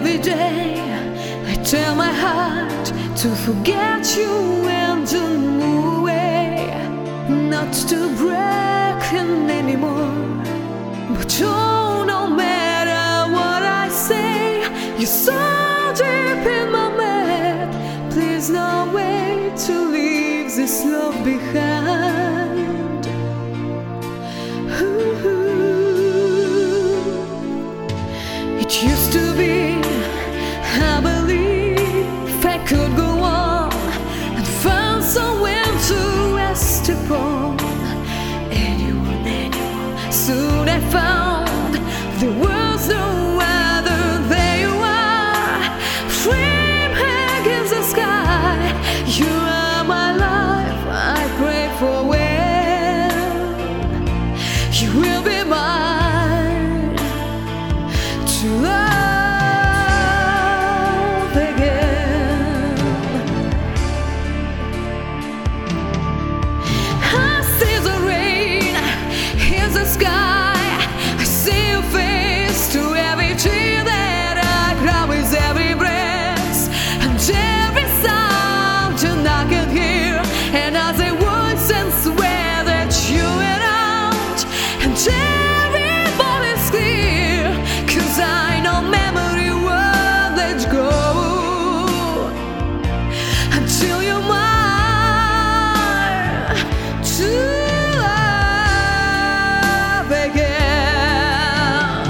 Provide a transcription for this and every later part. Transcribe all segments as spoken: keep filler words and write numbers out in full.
Every day I tell my heart to forget you and to move away, not to break him anymore. But oh, no matter what I say, you're so deep in my mind. Please no way to leave this love behind. Ooh. It used to be, I believe I could go on and find someone to rest upon. Anyone, anyone, soon I found there was no other. There you are, flame against the sky. You are my life, I pray for when you will be mine to love. Everybody's clear, 'cause I know memory won't let go until you're mine to love again.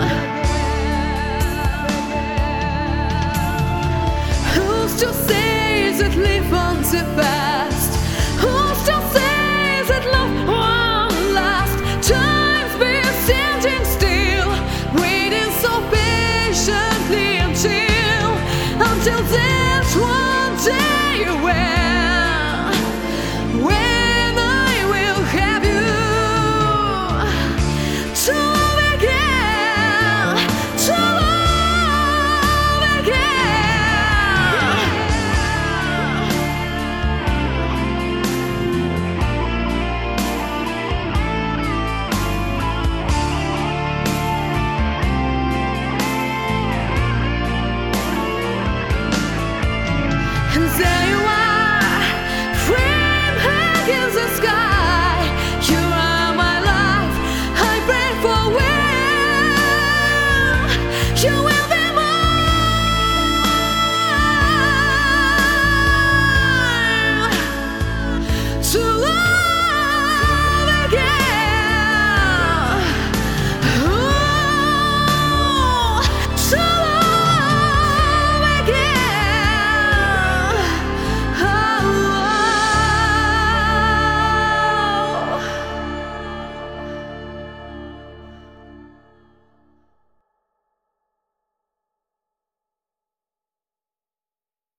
Who's to say that live on the past? Who's to say that love won't last? Time's been standing still, waiting so patiently until, until that one day.